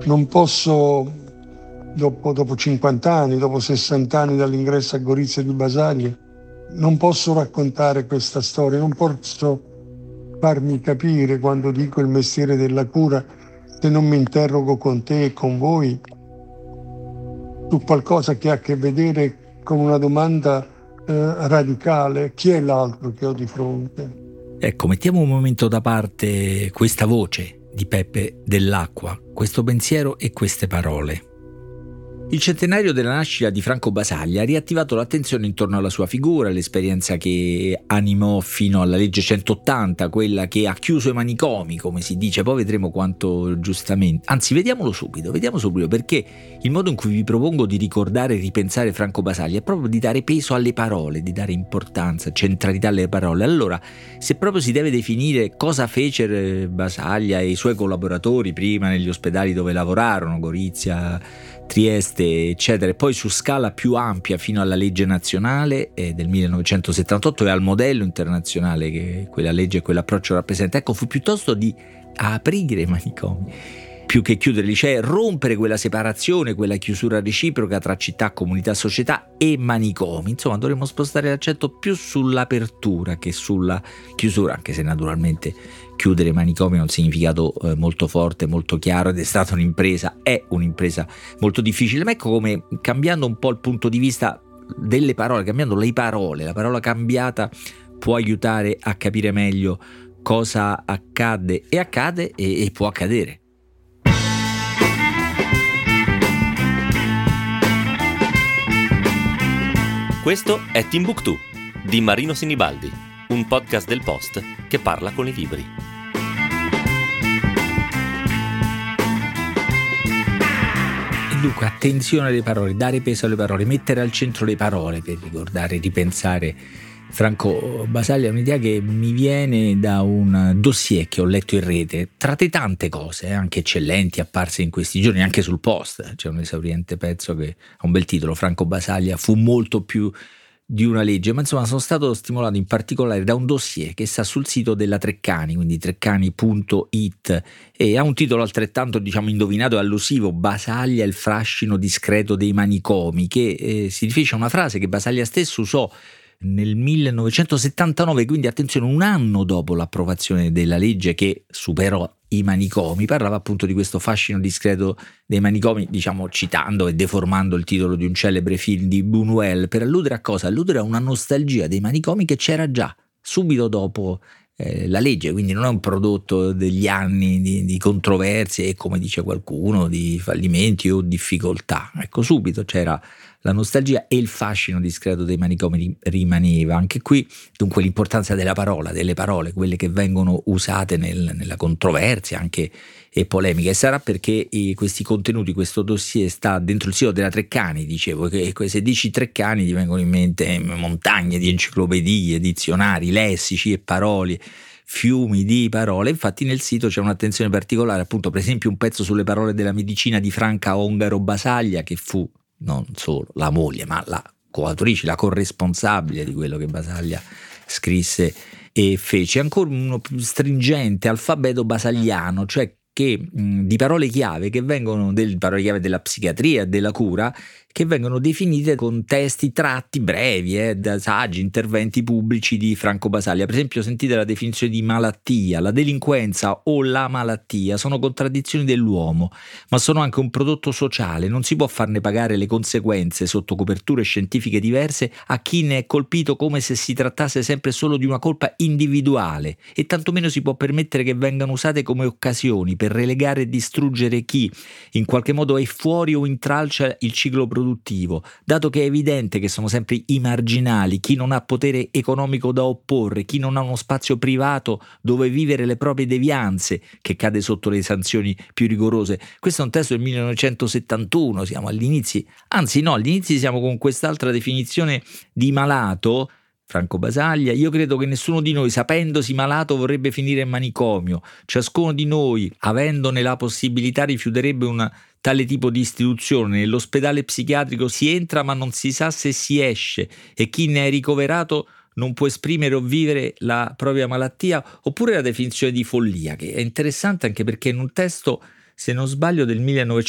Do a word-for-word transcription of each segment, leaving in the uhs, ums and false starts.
Non posso, dopo, dopo cinquanta anni, dopo sessanta anni dall'ingresso a Gorizia di Basaglia, non posso raccontare questa storia, non posso farmi capire quando dico il mestiere della cura se non mi interrogo con te e con voi su qualcosa che ha a che vedere con una domanda eh, radicale: chi è l'altro che ho di fronte? Ecco, mettiamo un momento da parte questa voce di Peppe Dell'Acqua, questo pensiero e queste parole. Il centenario della nascita di Franco Basaglia ha riattivato l'attenzione intorno alla sua figura, l'esperienza che animò fino alla legge centottanta, quella che ha chiuso i manicomi, come si dice. Poi vedremo quanto giustamente. Anzi, vediamolo subito, vediamo subito, perché il modo in cui vi propongo di ricordare e ripensare Franco Basaglia è proprio di dare peso alle parole, di dare importanza, centralità alle parole. Allora, se proprio si deve definire cosa fecero Basaglia e i suoi collaboratori prima negli ospedali dove lavorarono, Gorizia, Trieste, eccetera, e poi su scala più ampia fino alla legge nazionale eh, del millenovecentosettantotto e al modello internazionale che quella legge e quell'approccio rappresenta, ecco, fu piuttosto di aprire i manicomi più che chiuderli, cioè rompere quella separazione, quella chiusura reciproca tra città, comunità, società e manicomi. Insomma, dovremmo spostare l'accento più sull'apertura che sulla chiusura, anche se naturalmente chiudere i manicomi ha un significato eh, molto forte, molto chiaro, ed è stata un'impresa, è un'impresa molto difficile. Ma ecco come, cambiando un po' il punto di vista delle parole, cambiando le parole, la parola cambiata può aiutare a capire meglio cosa accadde e accade e, e può accadere. Questo è Timbuktu di Marino Sinibaldi, un podcast del Post che parla con i libri. Dunque, attenzione alle parole, dare peso alle parole, mettere al centro le parole per ricordare, ripensare Franco Basaglia. È un'idea che mi viene da un dossier che ho letto in rete, tra le tante cose, anche eccellenti, apparse in questi giorni, anche sul Post. C'è un esauriente pezzo che ha un bel titolo: Franco Basaglia fu molto più di una legge. Ma insomma, sono stato stimolato in particolare da un dossier che sta sul sito della Treccani, quindi treccani punto it, e ha un titolo altrettanto, diciamo, indovinato e allusivo: Basaglia, il fascino discreto dei manicomi, che eh, si riferisce a una frase che Basaglia stesso usò nel millenovecentosettantanove, quindi attenzione, un anno dopo l'approvazione della legge che superò i manicomi. Parlava appunto di questo fascino discreto dei manicomi, diciamo citando e deformando il titolo di un celebre film di Buñuel, per alludere a cosa? Alludere a una nostalgia dei manicomi che c'era già subito dopo eh, la legge, quindi non è un prodotto degli anni di, di controversie e, come dice qualcuno, di fallimenti o difficoltà. Ecco, subito c'era la nostalgia e il fascino discreto dei manicomi rimaneva. Anche qui, dunque, l'importanza della parola, delle parole, quelle che vengono usate nel, nella controversia anche e polemica. E sarà perché eh, questi contenuti, questo dossier sta dentro il sito della Treccani, dicevo, che se dici Treccani ti vengono in mente montagne di enciclopedie, dizionari, lessici e parole, fiumi di parole. Infatti nel sito c'è un'attenzione particolare, appunto, per esempio un pezzo sulle parole della medicina di Franca Ongaro Basaglia, che fu non solo la moglie, ma la coautrice, la corresponsabile di quello che Basaglia scrisse e fece. Ancora uno più stringente alfabeto basagliano, cioè che mh, di parole chiave che vengono del parole chiave della psichiatria, della cura, che vengono definite con testi tratti brevi eh, da saggi interventi pubblici di Franco Basaglia. Per esempio, sentite la definizione di malattia: la delinquenza o la malattia sono contraddizioni dell'uomo, ma sono anche un prodotto sociale. Non si può farne pagare le conseguenze sotto coperture scientifiche diverse a chi ne è colpito, come se si trattasse sempre solo di una colpa individuale, e tantomeno si può permettere che vengano usate come occasioni per relegare e distruggere chi in qualche modo è fuori o intralcia il ciclo produttivo, dato che è evidente che sono sempre i marginali, chi non ha potere economico da opporre, chi non ha uno spazio privato dove vivere le proprie devianze, che cade sotto le sanzioni più rigorose. Questo è un testo del millenovecentosettantuno, siamo agli inizi, anzi no, agli inizi siamo con quest'altra definizione di malato, Franco Basaglia. Io credo che nessuno di noi, sapendosi malato, vorrebbe finire in manicomio. Ciascuno di noi, avendone la possibilità, rifiuterebbe un tale tipo di istituzione. Nell'ospedale psichiatrico si entra ma non si sa se si esce, e chi ne è ricoverato non può esprimere o vivere la propria malattia. Oppure la definizione di follia, che è interessante anche perché in un testo se non sbaglio del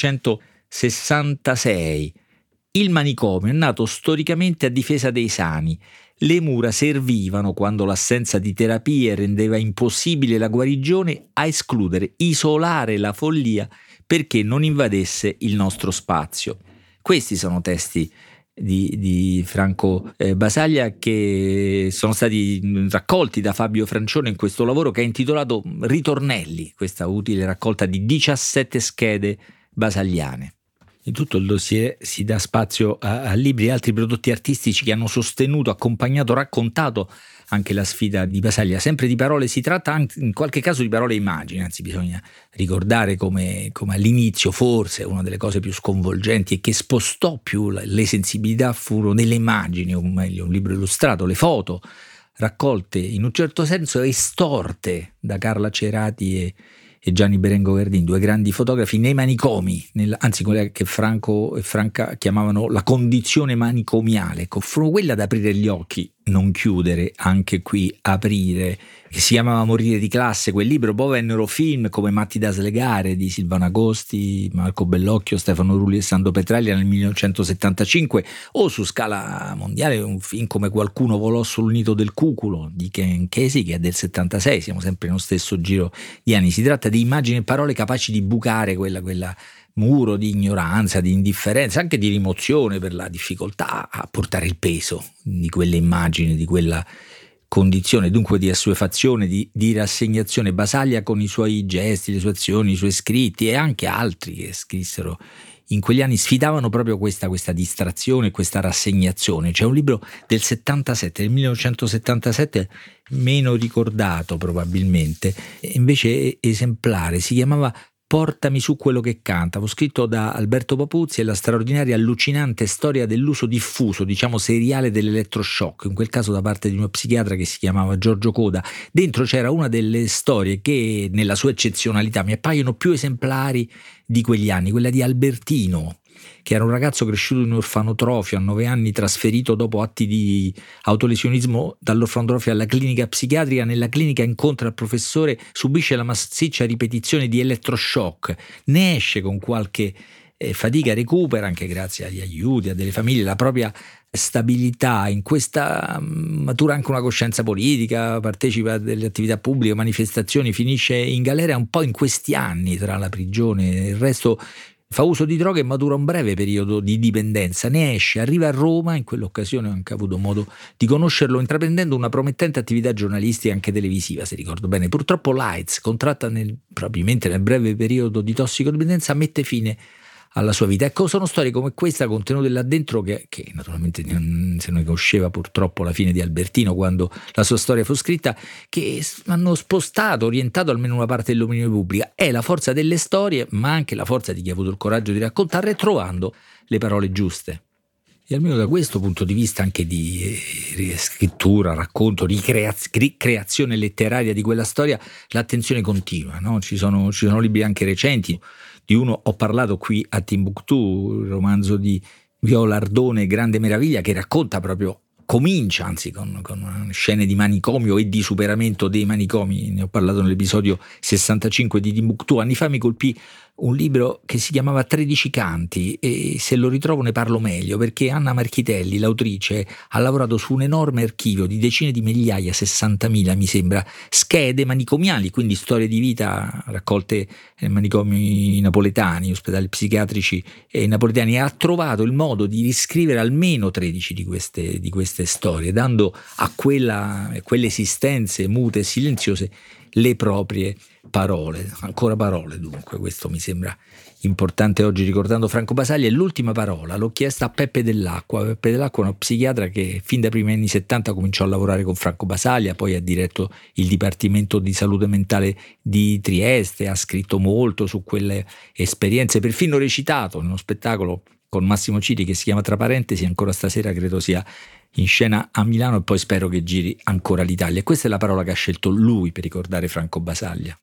millenovecentosessantasei. Il manicomio è nato storicamente a difesa dei sani. Le mura servivano, quando l'assenza di terapie rendeva impossibile la guarigione, a escludere, isolare la follia perché non invadesse il nostro spazio. Questi sono testi di, di Franco eh, Basaglia, che sono stati raccolti da Fabio Francione in questo lavoro che è intitolato Ritornelli, questa utile raccolta di diciassette schede basagliane. In tutto il dossier si dà spazio a, a libri e altri prodotti artistici che hanno sostenuto, accompagnato, raccontato anche la sfida di Basaglia. Sempre di parole si tratta, anche in qualche caso di parole e immagini, anzi bisogna ricordare come, come all'inizio forse una delle cose più sconvolgenti e che spostò più le sensibilità furono nelle immagini, o meglio un libro illustrato, le foto raccolte in un certo senso estorte da Carla Cerati e e Gianni Berengo Verdin, due grandi fotografi, nei manicomi, nel, anzi quella che Franco e Franca chiamavano la condizione manicomiale. Ecco, fu quella ad aprire gli occhi, non chiudere, anche qui aprire, che si chiamava Morire di classe, quel libro. Poi vennero film come Matti da slegare di Silvano Agosti, Marco Bellocchio, Stefano Rulli e Sandro Petraglia nel millenovecentosettantacinque, o su scala mondiale un film come Qualcuno volò sul nido del cuculo di Ken Kesey, che è del settantasei, siamo sempre nello stesso giro di anni. Si tratta di immagini e parole capaci di bucare quella, quella muro di ignoranza, di indifferenza, anche di rimozione per la difficoltà a portare il peso di quelle immagini, di quella condizione, dunque di assuefazione, di, di rassegnazione. Basaglia con i suoi gesti, le sue azioni, i suoi scritti e anche altri che scrissero in quegli anni sfidavano proprio questa, questa distrazione, questa rassegnazione. C'è un libro del settantasette, del millenovecentosettantasette, meno ricordato probabilmente, invece esemplare, si chiamava Portami su quello che canta, fu scritto da Alberto Papuzzi, e la straordinaria, allucinante storia dell'uso diffuso, diciamo seriale, dell'elettroshock, in quel caso da parte di uno psichiatra che si chiamava Giorgio Coda. Dentro c'era una delle storie che nella sua eccezionalità mi appaiono più esemplari di quegli anni, quella di Albertino, che era un ragazzo cresciuto in orfanotrofio, a nove anni trasferito dopo atti di autolesionismo dall'orfanotrofio alla clinica psichiatrica. Nella clinica incontra il professore, subisce la massiccia ripetizione di elettroshock, ne esce con qualche eh, fatica, recupera anche grazie agli aiuti, a delle famiglie, la propria stabilità. In questa matura anche una coscienza politica, partecipa a delle attività pubbliche, manifestazioni, finisce in galera un po' in questi anni tra la prigione e il resto. Fa uso di droghe e matura un breve periodo di dipendenza, ne esce, arriva a Roma, in quell'occasione ho anche avuto modo di conoscerlo, intraprendendo una promettente attività giornalistica e anche televisiva, se ricordo bene. Purtroppo l'AIDS, contratta nel, probabilmente nel breve periodo di tossicodipendenza, mette fine alla sua vita. Ecco, sono storie come questa contenute là dentro che, che naturalmente non se ne conosceva purtroppo la fine di Albertino quando la sua storia fu scritta, che hanno spostato, orientato almeno una parte dell'opinione pubblica. È la forza delle storie, ma anche la forza di chi ha avuto il coraggio di raccontarle, trovando le parole giuste. E almeno da questo punto di vista anche di eh, scrittura, racconto, ricreaz- ricreazione letteraria di quella storia, l'attenzione continua, no? Ci sono, ci sono libri anche recenti. Di uno ho parlato qui a Timbuktu, il romanzo di Viola Ardone, Grande Meraviglia, che racconta proprio, comincia anzi con, con scene di manicomio e di superamento dei manicomi. Ne ho parlato nell'episodio sessantacinque di Timbuktu. Anni fa mi colpì un libro che si chiamava tredici canti, e se lo ritrovo ne parlo meglio, perché Anna Marchitelli, l'autrice, ha lavorato su un enorme archivio di decine di migliaia, sessantamila mi sembra, schede manicomiali, quindi storie di vita raccolte nei manicomi napoletani, ospedali psichiatrici e napoletani, e ha trovato il modo di riscrivere almeno tredici di queste, di queste storie, dando a quella, quelle esistenze mute e silenziose le proprie parole, ancora parole dunque. Questo mi sembra importante oggi, ricordando Franco Basaglia. E l'ultima parola l'ho chiesta a Peppe Dell'Acqua. Peppe Dell'Acqua è uno psichiatra che fin dai primi anni settanta cominciò a lavorare con Franco Basaglia, poi ha diretto il Dipartimento di Salute Mentale di Trieste, ha scritto molto su quelle esperienze, perfino recitato in uno spettacolo con Massimo Ciri che si chiama Tra parentesi, ancora stasera credo sia in scena a Milano, e poi spero che giri ancora l'Italia. E questa è la parola che ha scelto lui per ricordare Franco Basaglia.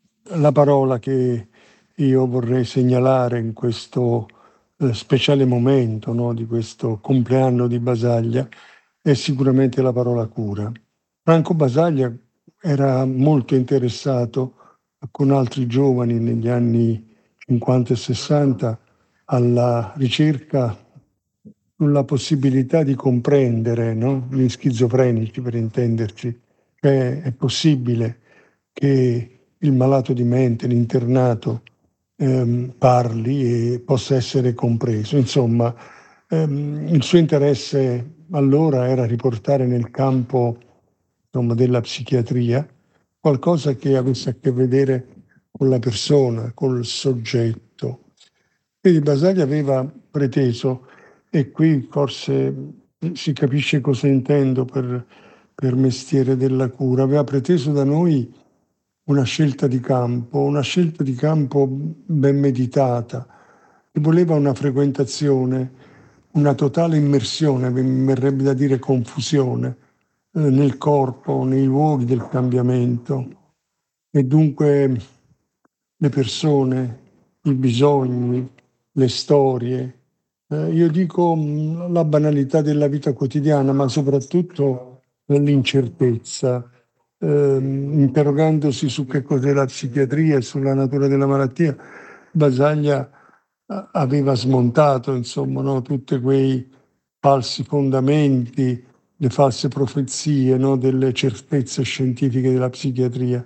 La parola che io vorrei segnalare in questo eh, speciale momento, no, di questo compleanno di Basaglia è sicuramente la parola cura. Franco Basaglia era molto interessato con altri giovani negli anni cinquanta e sessanta alla ricerca sulla possibilità di comprendere, no? Gli schizofrenici, per intenderci. Cioè, è possibile che il malato di mente, l'internato, ehm, parli e possa essere compreso. Insomma, ehm, il suo interesse allora era riportare nel campo, insomma, della psichiatria qualcosa che avesse a che vedere con la persona, col soggetto. Quindi Basaglia aveva preteso, e qui forse si capisce cosa intendo per, per mestiere della cura, aveva preteso da noi una scelta di campo, una scelta di campo ben meditata, che voleva una frequentazione, una totale immersione, mi verrebbe da dire confusione, eh, nel corpo, nei luoghi del cambiamento. E dunque le persone, i bisogni, le storie, eh, io dico mh, la banalità della vita quotidiana, ma soprattutto l'incertezza, ehm, interrogandosi su che cos'è la psichiatria e sulla natura della malattia. Basaglia eh, aveva smontato, insomma, no, tutti quei falsi fondamenti, le false profezie, no, delle certezze scientifiche della psichiatria.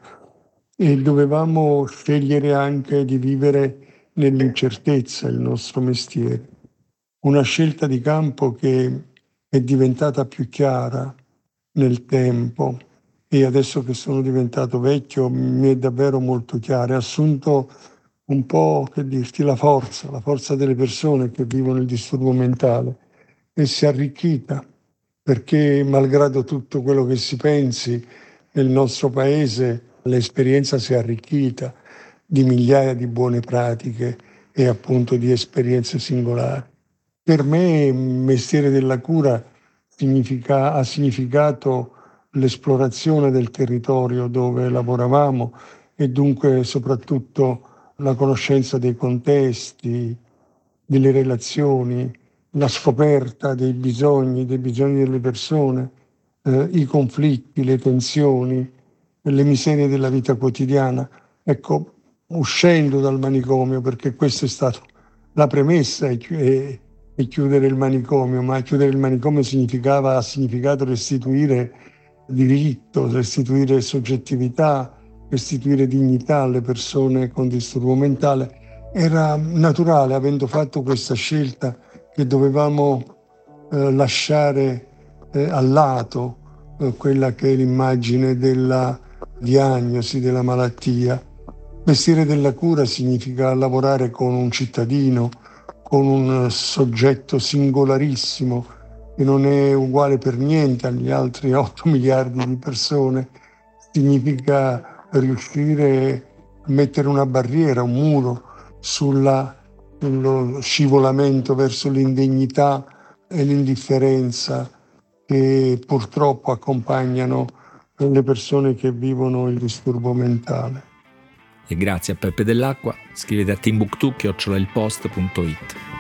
E dovevamo scegliere anche di vivere nell'incertezza il nostro mestiere. Una scelta di campo che è diventata più chiara nel tempo, e adesso che sono diventato vecchio mi è davvero molto chiara. Ha assunto un po', che dirti, la forza, la forza delle persone che vivono il disturbo mentale, e si è arricchita, perché malgrado tutto quello che si pensi nel nostro paese, l'esperienza si è arricchita di migliaia di buone pratiche e appunto di esperienze singolari. Per me il mestiere della cura significa, ha significato l'esplorazione del territorio dove lavoravamo, e dunque soprattutto la conoscenza dei contesti, delle relazioni, la scoperta dei bisogni, dei bisogni delle persone, eh, i conflitti, le tensioni, le miserie della vita quotidiana. Ecco, uscendo dal manicomio, perché questa è stata la premessa, e, e, e chiudere il manicomio, ma chiudere il manicomio significava, ha significato restituire diritto, restituire soggettività, restituire dignità alle persone con disturbo mentale. Era naturale, avendo fatto questa scelta, che dovevamo eh, lasciare eh, a lato eh, quella che è l'immagine della diagnosi della malattia. Mestiere della cura significa lavorare con un cittadino, con un soggetto singolarissimo, che non è uguale per niente agli altri otto miliardi di persone. Significa riuscire a mettere una barriera, un muro sulla, sullo scivolamento verso l'indegnità e l'indifferenza che purtroppo accompagnano le persone che vivono il disturbo mentale. E grazie a Peppe Dell'Acqua. Scrivete a timbuktu chiocciola il post punto it.